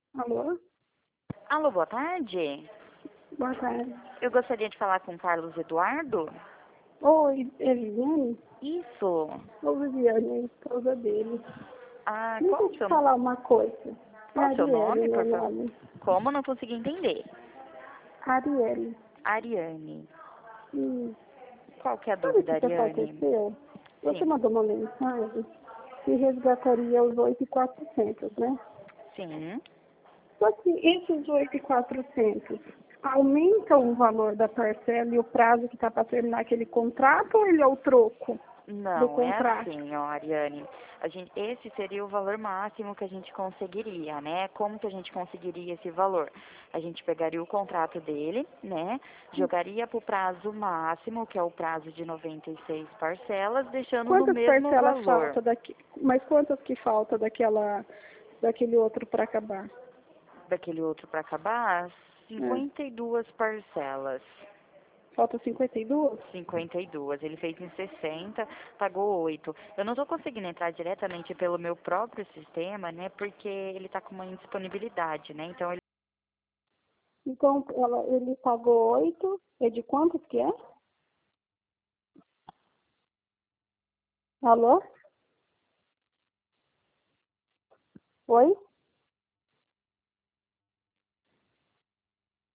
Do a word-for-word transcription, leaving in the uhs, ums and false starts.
Alô? Alô, boa tarde. Boa tarde. Eu gostaria de falar com o Carlos Eduardo. Oi, é Viviane? Isso. Ô, Viviane, é a esposa dele. Ah, Deixa qual eu o te seu, falar uma coisa. É qual o seu Arielle, nome, meu por favor? nome. Como? Não consegui entender. Arielle. Ariane. Hum. Qual que é a Sabe o dúvida, que, que Ariane? aconteceu? Você Sim. mandou uma mensagem que resgataria os oito mil e quatrocentos, né? Sim. Só que esses oito mil e quatrocentos aumentam o valor da parcela e o prazo que está para terminar aquele contrato ou ele é o troco do Não, é contrato? assim, ó, Ariane. A gente, esse seria o valor máximo que a gente conseguiria, né? Como que a gente conseguiria esse valor? A gente pegaria o contrato dele, né? Jogaria para o prazo máximo, que é o prazo de noventa e seis parcelas, deixando no Quantas mesmo parcelas valor. falta daqui? Mas quantas que falta daquela, daquele outro para acabar? Daquele outro para acabar, É. cinquenta e duas parcelas. Falta cinquenta e duas? cinquenta e duas. Ele fez em sessenta, pagou oito. Eu não estou conseguindo entrar diretamente pelo meu próprio sistema, né? Porque ele está com uma indisponibilidade, né? Então ele Então, ela, ele pagou oito. É de quantos que é? Alô? Oi?